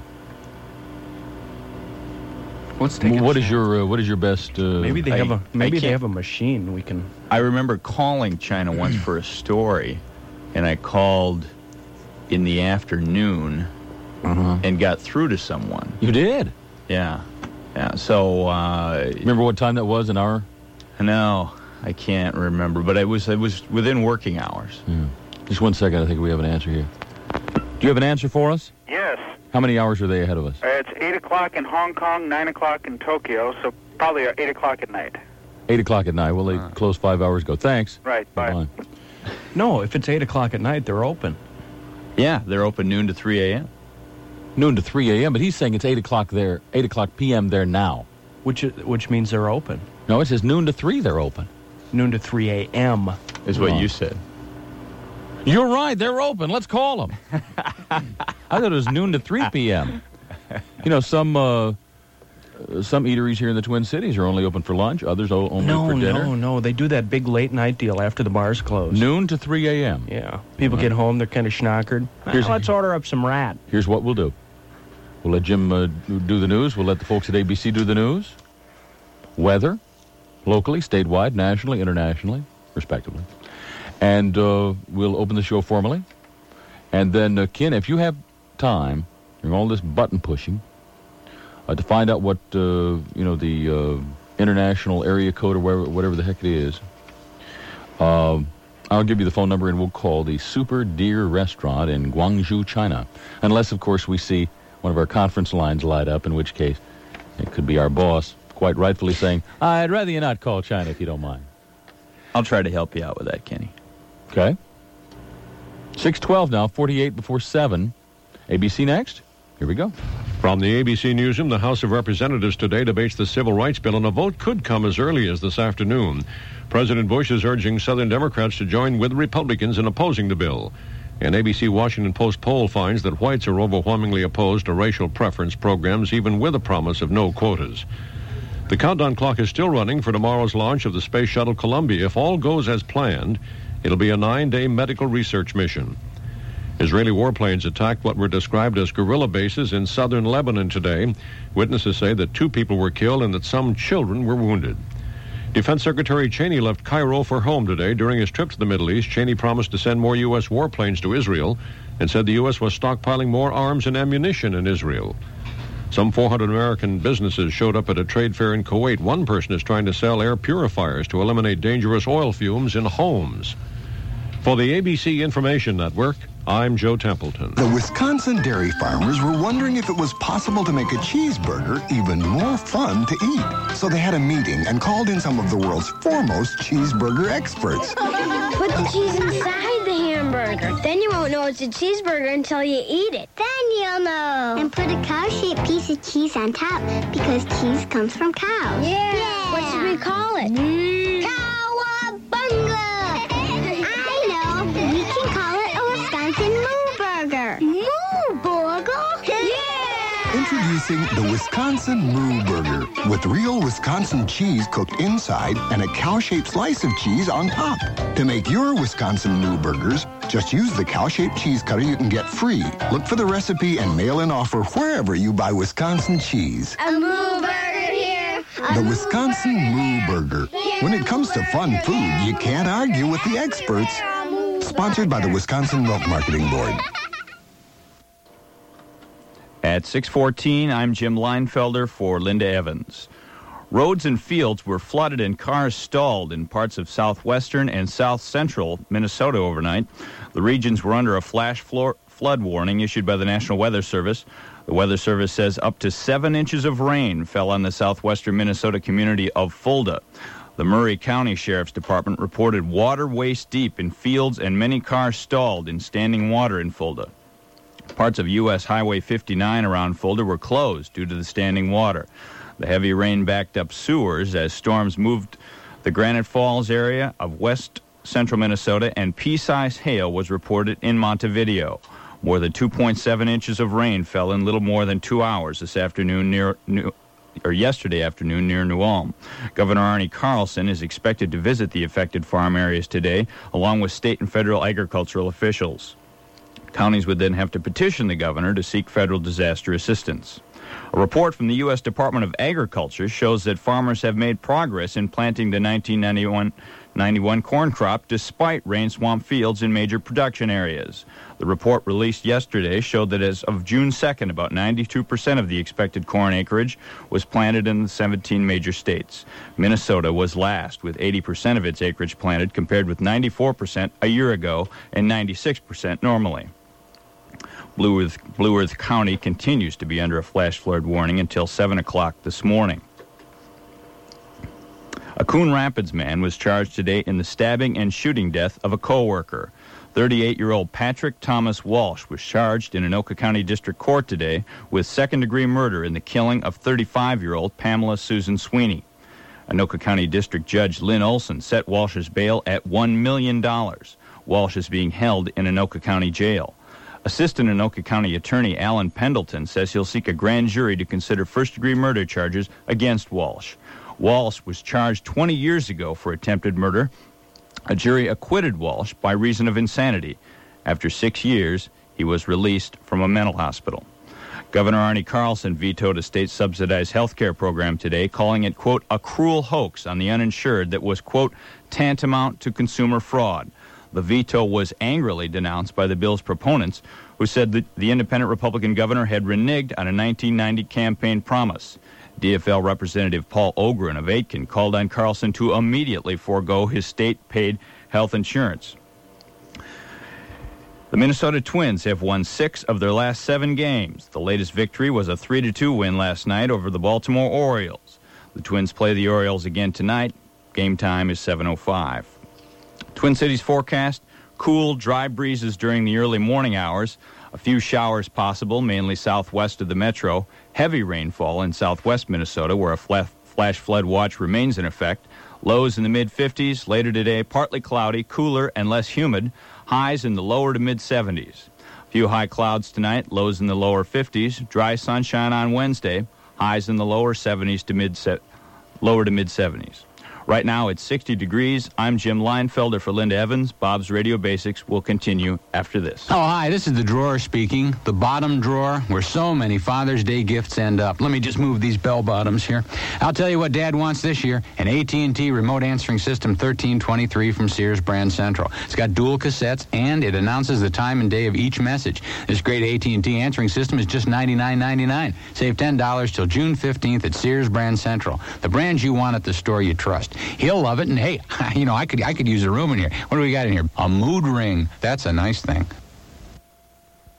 Let's take a What is chance. your uh, what is your best? Uh, Maybe they I- have a I maybe they can't- have a machine we can. I remember calling China once for a story, and I called in the afternoon uh-huh. and got through to someone. You did. Yeah. Yeah. So, uh, Remember what time that was? An hour? no, I can't remember, but it was it was within working hours. Yeah. Just one second. I think we have an answer here. Do you have an answer for us? Yes. How many hours are they ahead of us? Uh, it's eight o'clock in Hong Kong, nine o'clock in Tokyo, so probably eight o'clock at night. Eight o'clock at night. Well, they closed five hours ago. Thanks. Right, bye. Bye-bye. No, if it's eight o'clock at night, they're open. Yeah, they're open noon to three a.m. Noon to three a.m., but he's saying it's eight o'clock there, eight o'clock p.m. there now. Which which means they're open. No, it says noon to three they're open. Noon to three a.m. is what Wrong. you said. You're right. They're open. Let's call them. I thought it was noon to three p.m. You know, some uh, some eateries here in the Twin Cities are only open for lunch. Others o- only No, for dinner. no, no. They do that big late night deal after the bars close. Noon to three a.m. Yeah. People get home, they're kind of schnockered. Here's- Well, let's order up some rat. Here's what we'll do. We'll let Jim uh, do the news. We'll let the folks at A B C do the news. Weather, locally, statewide, nationally, internationally, respectively. And uh, we'll open the show formally. And then, uh, Ken, if you have time, during all this button pushing, uh, to find out what, uh, you know, the uh, international area code or whatever, whatever the heck it is, uh, I'll give you the phone number and we'll call the Super Deer Restaurant in Guangzhou, China. Unless, of course, we see one of our conference lines light up, in which case it could be our boss quite rightfully saying, I'd rather you not call China if you don't mind. I'll try to help you out with that, Kenny. Okay. six twelve now, forty-eight before seven. A B C next. Here we go. From the A B C Newsroom, the House of Representatives today debates the Civil Rights Bill, and a vote could come as early as this afternoon. President Bush is urging Southern Democrats to join with Republicans in opposing the bill. An A B C Washington Post poll finds that whites are overwhelmingly opposed to racial preference programs, even with a promise of no quotas. The countdown clock is still running for tomorrow's launch of the Space Shuttle Columbia. If all goes as planned, it'll be a nine-day medical research mission. Israeli warplanes attacked what were described as guerrilla bases in southern Lebanon today. Witnesses say that two people were killed and that some children were wounded. Defense Secretary Cheney left Cairo for home today. During his trip to the Middle East, Cheney promised to send more U S warplanes to Israel and said the U S was stockpiling more arms and ammunition in Israel. Some four hundred American businesses showed up at a trade fair in Kuwait. One person is trying to sell air purifiers to eliminate dangerous oil fumes in homes. For the A B C Information Network, I'm Joe Templeton. The Wisconsin dairy farmers were wondering if it was possible to make a cheeseburger even more fun to eat. So they had a meeting and called in some of the world's foremost cheeseburger experts. Put the cheese inside the hamburger. cheeseburger. Then you won't know it's a cheeseburger until you eat it. Then you'll know. And put a cow-shaped piece of cheese on top because cheese comes from cows. Yeah. yeah. What should we call it? Mm. Cowabunga! I know. We can call it a Wisconsin Moo Burger. Moo Burger? Yeah! Introducing the Wisconsin Moo Burger with real Wisconsin cheese cooked inside and a cow-shaped slice of cheese on top. To make your Wisconsin Moo Burgers, just use the cow-shaped cheese cutter you can get free. Look for the recipe and mail-in offer wherever you buy Wisconsin cheese. A Moo Burger here. The Wisconsin Moo Burger. When it comes to fun food, you can't argue with the experts. Sponsored by the Wisconsin Milk Marketing Board. At six fourteen, I'm Jim Leinfelder for Linda Evans. Roads and fields were flooded and cars stalled in parts of southwestern and south-central Minnesota overnight. The regions were under a flash floor flood warning issued by the National Weather Service. The Weather Service says up to seven inches of rain fell on the southwestern Minnesota community of Fulda. The Murray County Sheriff's Department reported water waist-deep in fields and many cars stalled in standing water in Fulda. Parts of U S Highway fifty-nine around Fulda were closed due to the standing water. The heavy rain backed up sewers as storms moved the Granite Falls area of west central Minnesota, and pea-sized hail was reported in Montevideo. More than two point seven inches of rain fell in little more than two hours this afternoon near New, or yesterday afternoon near New Ulm. Governor Arnie Carlson is expected to visit the affected farm areas today, along with state and federal agricultural officials. Counties would then have to petition the governor to seek federal disaster assistance. A report from the U S Department of Agriculture shows that farmers have made progress in planting the nineteen ninety-one corn crop despite rain-swamped fields in major production areas. The report released yesterday showed that as of June second, about ninety-two percent of the expected corn acreage was planted in the seventeen major states. Minnesota was last, with eighty percent of its acreage planted, compared with ninety-four percent a year ago and ninety-six percent normally. Blue Earth, Blue Earth County continues to be under a flash flood warning until seven o'clock this morning. A Coon Rapids man was charged today in the stabbing and shooting death of a co-worker. thirty-eight-year-old Patrick Thomas Walsh was charged in Anoka County District Court today with second-degree murder in the killing of thirty-five-year-old Pamela Susan Sweeney. Anoka County District Judge Lynn Olson set Walsh's bail at one million dollars. Walsh is being held in Anoka County Jail. Assistant Anoka County Attorney Alan Pendleton says he'll seek a grand jury to consider first-degree murder charges against Walsh. Walsh was charged twenty years ago for attempted murder. A jury acquitted Walsh by reason of insanity. After six years, he was released from a mental hospital. Governor Arnie Carlson vetoed a state-subsidized health care program today, calling it, quote, a cruel hoax on the uninsured that was, quote, tantamount to consumer fraud. The veto was angrily denounced by the bill's proponents, who said that the independent Republican governor had reneged on a nineteen ninety campaign promise. D F L Representative Paul Ogren of Aitkin called on Carlson to immediately forego his state-paid health insurance. The Minnesota Twins have won six of their last seven games. The latest victory was a three to two win last night over the Baltimore Orioles. The Twins play the Orioles again tonight. Game time is seven oh five. Twin Cities forecast, cool, dry breezes during the early morning hours. A few showers possible, mainly southwest of the metro. Heavy rainfall in southwest Minnesota, where a flash flood watch remains in effect. Lows in the mid-fifties. Later today, partly cloudy, cooler, and less humid. Highs in the lower to mid-seventies. A few high clouds tonight, lows in the lower fifties. Dry sunshine on Wednesday. Highs in the lower seventies to mid lower to mid-seventies. Right now, it's sixty degrees. I'm Jim Leinfelder for Linda Evans. Bob's Radio Basics will continue after this. Oh, hi, this is the drawer speaking. The bottom drawer, where so many Father's Day gifts end up. Let me just move these bell bottoms here. I'll tell you what Dad wants this year. An A T and T Remote Answering System thirteen twenty-three from Sears Brand Central. It's got dual cassettes, and it announces the time and day of each message. This great A T and T answering system is just ninety-nine ninety-nine. Save ten dollars till June fifteenth at Sears Brand Central. The brands you want at the store you trust. He'll love it, and hey, you know, I could I could use a room in here. What do we got in here? A mood ring. That's a nice thing.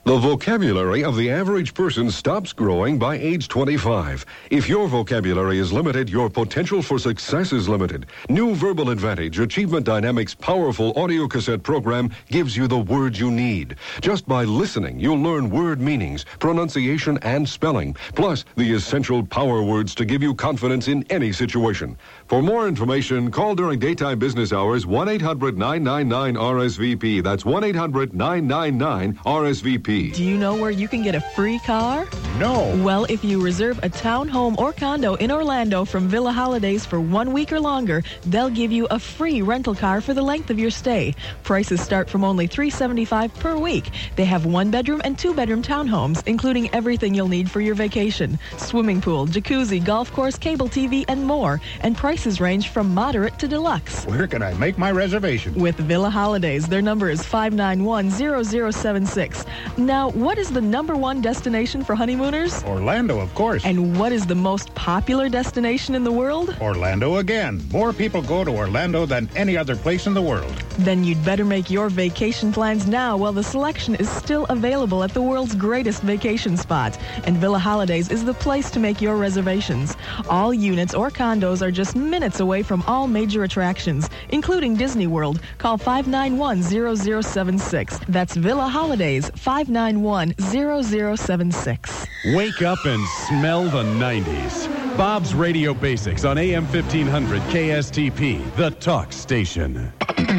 The vocabulary of the average person stops growing by age twenty-five. If your vocabulary is limited, your potential for success is limited. New Verbal Advantage Achievement Dynamics powerful audio cassette program gives you the words you need. Just by listening, you'll learn word meanings, pronunciation, and spelling, plus the essential power words to give you confidence in any situation. For more information, call during daytime business hours one eight hundred nine nine nine R S V P. That's one eight hundred nine nine nine R S V P. Do you know where you can get a free car? No. Well, if you reserve a townhome or condo in Orlando from Villa Holidays for one week or longer, they'll give you a free rental car for the length of your stay. Prices start from only three hundred seventy-five dollars per week. They have one-bedroom and two-bedroom townhomes, including everything you'll need for your vacation. Swimming pool, jacuzzi, golf course, cable T V, and more. And prices range from moderate to deluxe. Where can I make my reservation? With Villa Holidays, their number is five nine one, zero zero seven six. Now, what is the number one destination for honeymooners? Orlando, of course. And what is the most popular destination in the world? Orlando again. More people go to Orlando than any other place in the world. Then you'd better make your vacation plans now while the selection is still available at the world's greatest vacation spot. And Villa Holidays is the place to make your reservations. All units or condos are just minutes away from all major attractions, including Disney World. Call five nine one, zero zero seven six. That's Villa Holidays, five nine one, zero zero seven six. Wake up and smell the nineties. Bob's Radio Basics on A M fifteen hundred K S T P, the talk station.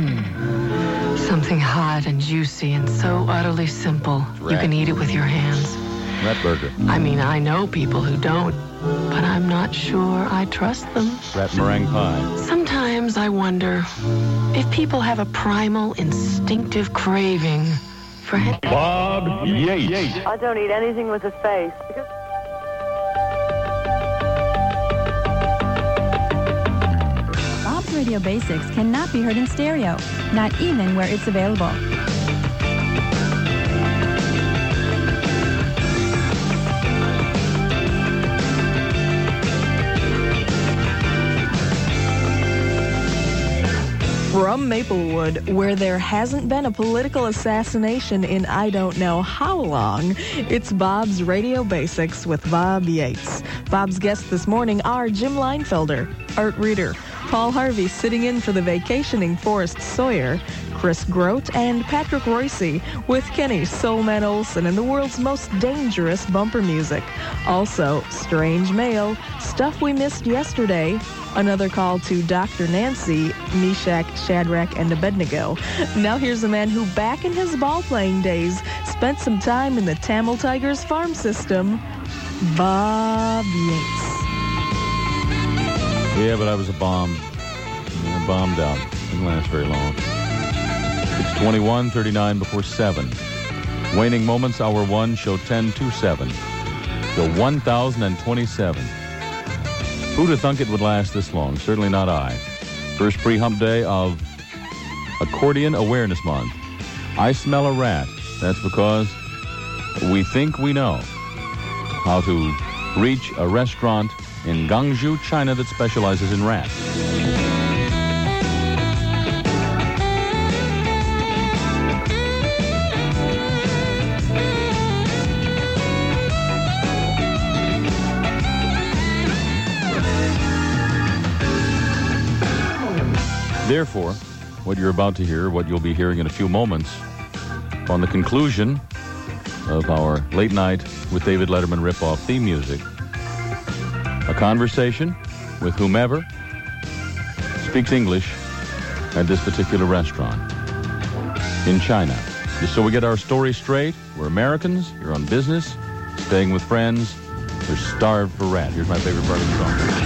Something hot and juicy and so utterly simple. You can eat it with your hands. Rat burger. I mean, I know people who don't, but I'm not sure I trust them. Rat meringue pie. Sometimes I wonder if people have a primal, instinctive craving for it. Bob Yates. I don't eat anything with a face. Because Bob's Radio Basics cannot be heard in stereo, not even where it's available. From Maplewood, where there hasn't been a political assassination in I don't know how long, it's Bob's Radio Basics with Bob Yates. Bob's guests this morning are Jim Leinfelder, Art Reeder, Paul Harvey sitting in for the vacationing Forrest Sawyer, Chris Grote, and Patrick Royce with Kenny Soulman Olsen and the world's most dangerous bumper music. Also, Strange Mail, Stuff We Missed Yesterday, another call to Doctor Nancy, Meshach, Shadrach, and Abednego. Now here's a man who, back in his ball-playing days, spent some time in the Tamil Tigers farm system, Bob Yates. Yeah, but I was a bomb. I bombed out. Didn't last very long. It's twenty-one thirty-nine before seven. Waning Moments, Hour one, Show ten to seven. So one thousand twenty-seven. Who'd have thunk it would last this long? Certainly not I. First pre-hump day of Accordion Awareness Month. I smell a rat. That's because we think we know how to reach a restaurant in Guangzhou, China that specializes in rats. Therefore, what you're about to hear, what you'll be hearing in a few moments, on the conclusion of our late night with David Letterman rip-off theme music, a conversation with whomever speaks English at this particular restaurant in China. Just so we get our story straight, we're Americans, you're on business, staying with friends, we're starved for rat. Here's my favorite part of the song.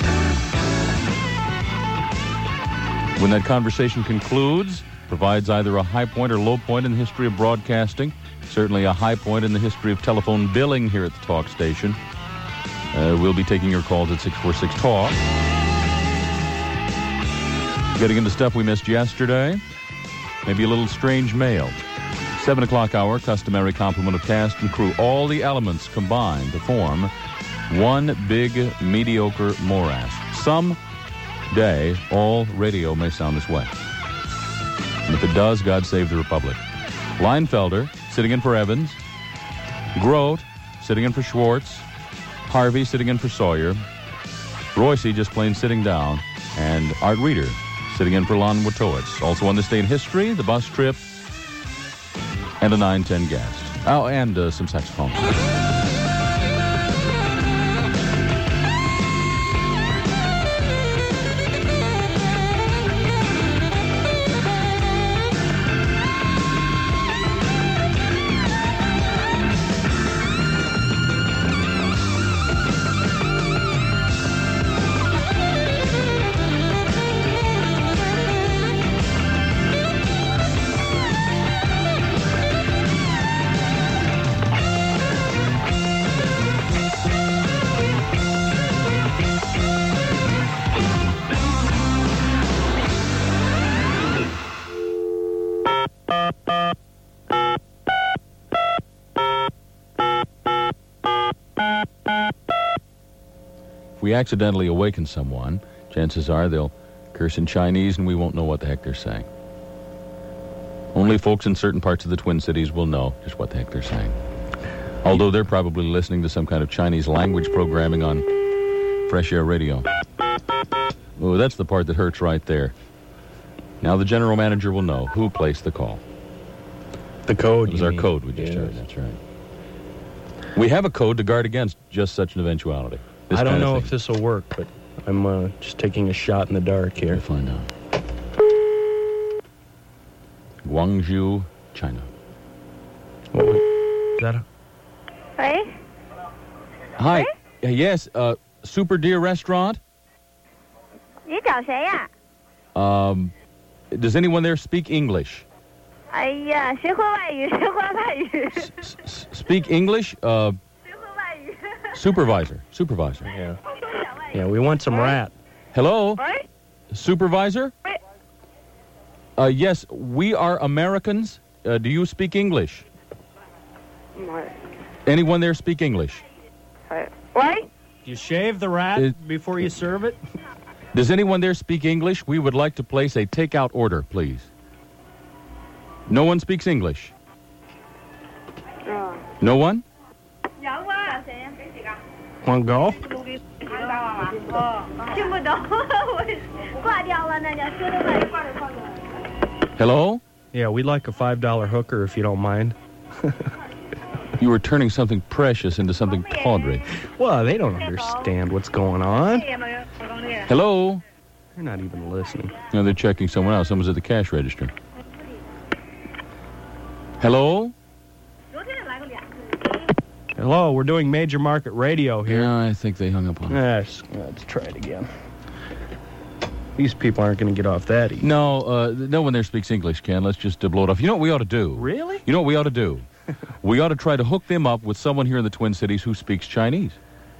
When that conversation concludes, provides either a high point or low point in the history of broadcasting, certainly a high point in the history of telephone billing here at the talk station. Uh, we'll be taking your calls at six four six talk. Getting into stuff we missed yesterday, maybe a little strange mail. seven o'clock hour, customary complement of cast and crew. All the elements combined to form one big mediocre morass. Some day, all radio may sound this way. And if it does, God save the Republic. Leinfelder, sitting in for Evans, Grote sitting in for Schwartz. Harvey sitting in for Sawyer. Royce just plain sitting down. And Art Reeder sitting in for Lon Witowitz. Also on this day in history, the bus trip, and a nine ten guest. Oh, and uh, some saxophone. If we accidentally awaken someone, chances are they'll curse in Chinese and we won't know what the heck they're saying. Only folks in certain parts of the Twin Cities will know just what the heck they're saying. Although they're probably listening to some kind of Chinese language programming on Fresh Air Radio. Oh, that's the part that hurts right there. Now the general manager will know who placed the call. The code. It was our mean. code we just Yeah, heard. That's right. We have a code to guard against just such an eventuality. This I don't kind of know thing. if this will work, but I'm uh, just taking a shot in the dark here. We'll find out. Guangzhou, China. What was, is that a, Hey? Hi. Uh, yes, uh, Super Deer Restaurant. 你找谁呀？ Um, does anyone there speak English? 哎呀，谁会外语？谁会外语？ S- speak English? Uh, supervisor. Supervisor. Yeah. Yeah, we want some rat. Hello? Supervisor? Uh, yes, we are Americans. Uh, do you speak English? Anyone there speak English? What? You shave the rat It- before you serve it? Does anyone there speak English? We would like to place a takeout order, please. No one speaks English. No one? Want to go? 听不懂，我挂掉了，那就说的外语。 Hello? Yeah, we'd like a five dollar hooker if you don't mind. You were turning something precious into something tawdry. Well, they don't understand what's going on. Hello? They're not even listening. No, they're checking someone else. Someone's at the cash register. Hello? Hello, we're doing major market radio here. Yeah, I think they hung up on it. Yes, let's try it again. These people aren't going to get off that easy. No, uh, no one there speaks English, Ken. Let's just uh, blow it off. You know what we ought to do? Really? You know what we ought to do? We ought to try to hook them up with someone here in the Twin Cities who speaks Chinese.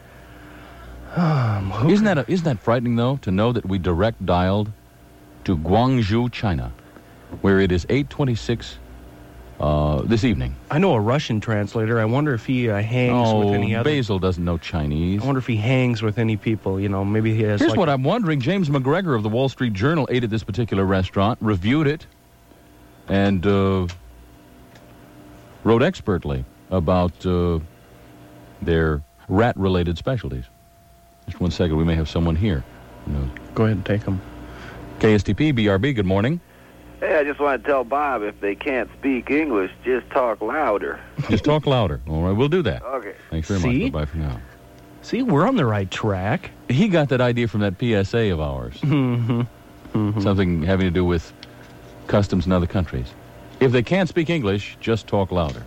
Um, isn't that a, isn't that frightening, though, to know that we direct dialed to Guangzhou, China, where it is eight twenty-six uh, this evening? I know a Russian translator. I wonder if he uh, hangs oh, with any other... Basil doesn't know Chinese. I wonder if he hangs with any people. You know, maybe he has... Here's like what I'm wondering. James McGregor of the Wall Street Journal ate at this particular restaurant, reviewed it, and uh, wrote expertly about uh, their rat-related specialties. Just one second. We may have someone here. No. Go ahead and take them. K S T P, B R B, good morning. Hey, I just want to tell Bob, if they can't speak English, just talk louder. Just talk louder. All right, we'll do that. Okay. Thanks very See? much. Bye for now. See, we're on the right track. He got that idea from that P S A of ours. Mm-hmm. Mm-hmm. Something having to do with customs in other countries. If they can't speak English, just talk louder.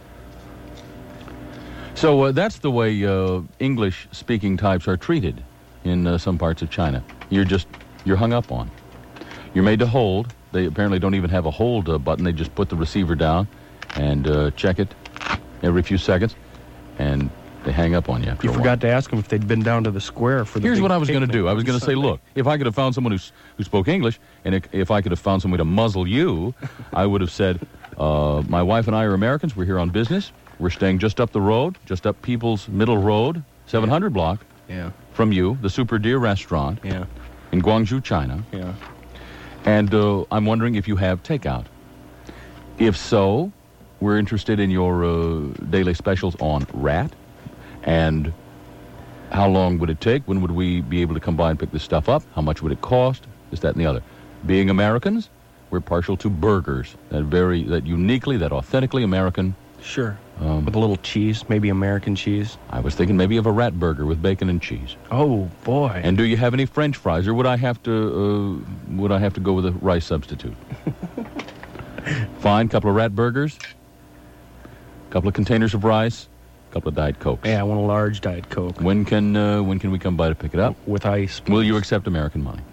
So uh, that's the way uh, English-speaking types are treated in uh, some parts of China. You're just, you're hung up on. You're made to hold. They apparently don't even have a hold uh, button. They just put the receiver down and uh, check it every few seconds, and they hang up on you after You a forgot while. to ask them if they'd been down to the square for the Here's big what I was going to picnic do. I was on going to say, Sunday. look, if I could have found someone who, who spoke English, and if, if I could have found some way to muzzle you, I would have said, uh, my wife and I are Americans. We're here on business. We're staying just up the road, just up People's Middle Road, seven hundred block Yeah. from you, the Super Deer Restaurant Yeah. in Guangzhou, China. Yeah. And uh, I'm wondering if you have takeout. If so, we're interested in your uh, daily specials on rat, and how long would it take? When would we be able to come by and pick this stuff up? How much would it cost? This, that, and the other. Being Americans, we're partial to burgers. That very, that uniquely, that authentically American. Sure. Um, with a little cheese, maybe American cheese. I was thinking maybe of a rat burger with bacon and cheese. Oh boy! And do you have any French fries, or would I have to uh, would I have to go with a rice substitute? Fine, couple of rat burgers, couple of containers of rice, couple of Diet Cokes. Yeah, I want a large Diet Coke. When can uh, when can we come by to pick it up? With ice, please. Will you accept American money?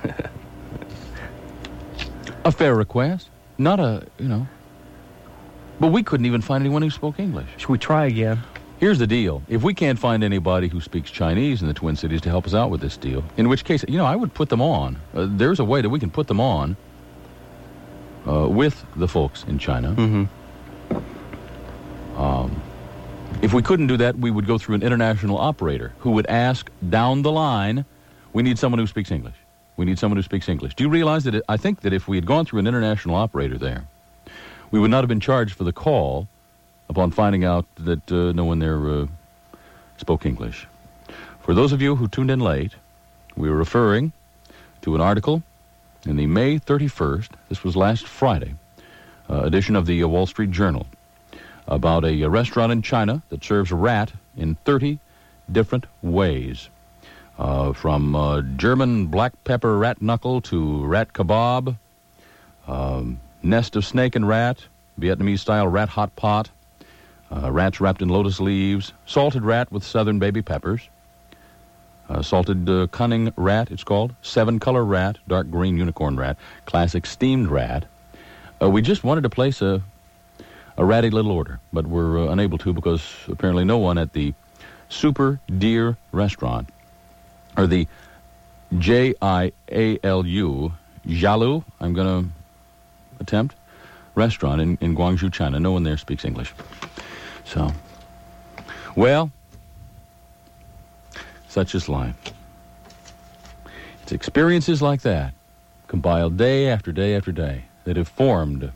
A fair request, not a you know. But we couldn't even find anyone who spoke English. Should we try again? Here's the deal. If we can't find anybody who speaks Chinese in the Twin Cities to help us out with this deal, in which case, you know, I would put them on. Uh, there's a way that we can put them on uh, with the folks in China. Mm-hmm. Um, if we couldn't do that, we would go through an international operator who would ask down the line, we need someone who speaks English. We need someone who speaks English. Do you realize that it, I think that if we had gone through an international operator there, we would not have been charged for the call upon finding out that uh, no one there uh, spoke English. For those of you who tuned in late, we were referring to an article in the May thirty-first, this was last Friday, uh, edition of the uh, Wall Street Journal, about a, a restaurant in China that serves rat in thirty different ways. Uh, from uh, German black pepper rat knuckle to rat kebab, um, nest of snake and rat, Vietnamese-style rat hot pot, uh, rats wrapped in lotus leaves, salted rat with southern baby peppers, uh, salted uh, cunning rat, it's called, seven-color rat, dark green unicorn rat, classic steamed rat. Uh, we just wanted to place a, a ratty little order, but we're uh, unable to because apparently no one at the Super Deer restaurant, or the J I A L U, Jialu, I'm going to attempt, restaurant in, in Guangzhou, China. No one there speaks English. So, well, such is life. It's experiences like that, compiled day after day after day, that have formed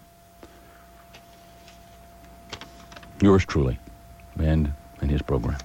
yours truly and, and his program.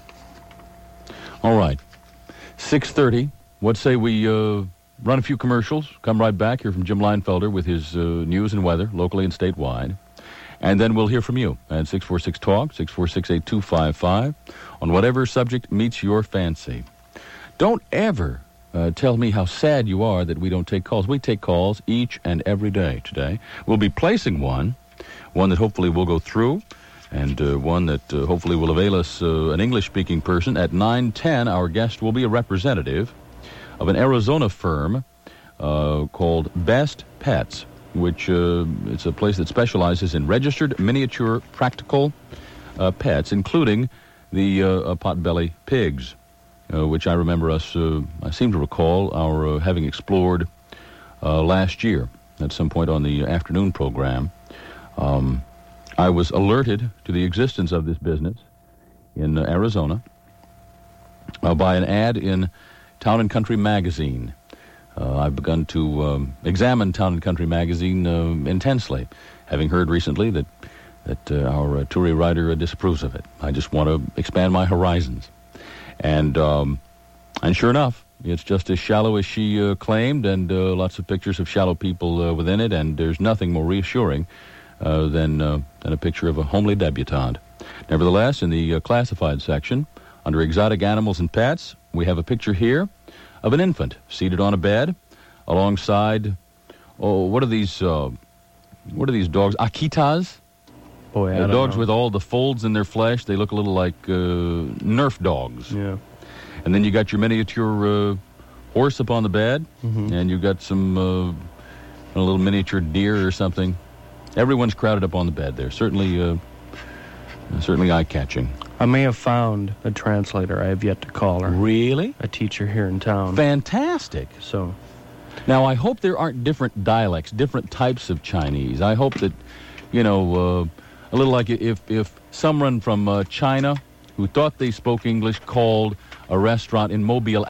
All right, six thirty, what say we... Uh, Run a few commercials, come right back, hear from Jim Leinfelder with his uh, news and weather, locally and statewide. And then we'll hear from you at six four six talk, six four six, eight two five five, on whatever subject meets your fancy. Don't ever uh, tell me how sad you are that we don't take calls. We take calls each and every day today. We'll be placing one, one that hopefully will go through, and uh, one that uh, hopefully will avail us uh, an English-speaking person. At nine ten, our guest will be a representative of an Arizona firm uh, called Best Pets, which uh, it's a place that specializes in registered miniature practical uh, pets, including the uh, uh, potbelly pigs, uh, which I remember us, uh, I seem to recall, our uh, having explored uh, last year at some point on the afternoon program. Um, I was alerted to the existence of this business in uh, Arizona uh, by an ad in Town and Country magazine. Uh, I've begun to um, examine Town and Country magazine uh, intensely, having heard recently that that uh, our uh, Tory writer uh, disapproves of it. I just want to expand my horizons, and um, and sure enough, it's just as shallow as she uh, claimed, and uh, lots of pictures of shallow people uh, within it. And there's nothing more reassuring uh, than uh, than a picture of a homely debutante. Nevertheless, in the uh, classified section, under exotic animals and pets, we have a picture here of an infant seated on a bed alongside, oh, what are these, uh, what are these dogs? Akitas? Boy, I uh, don't dogs know. with all the folds in their flesh. They look a little like uh, Nerf dogs. Yeah. And then you got your miniature uh, horse up on the bed, Mhm. and you got some, uh, a little miniature deer or something. Everyone's crowded up on the bed there. Certainly, uh, certainly eye-catching. I may have found a translator. I have yet to call her. Really? A teacher here in town. Fantastic. So, now, I hope there aren't different dialects, different types of Chinese. I hope that, you know, uh, a little like if, if someone from uh, China who thought they spoke English called a restaurant in Mobile,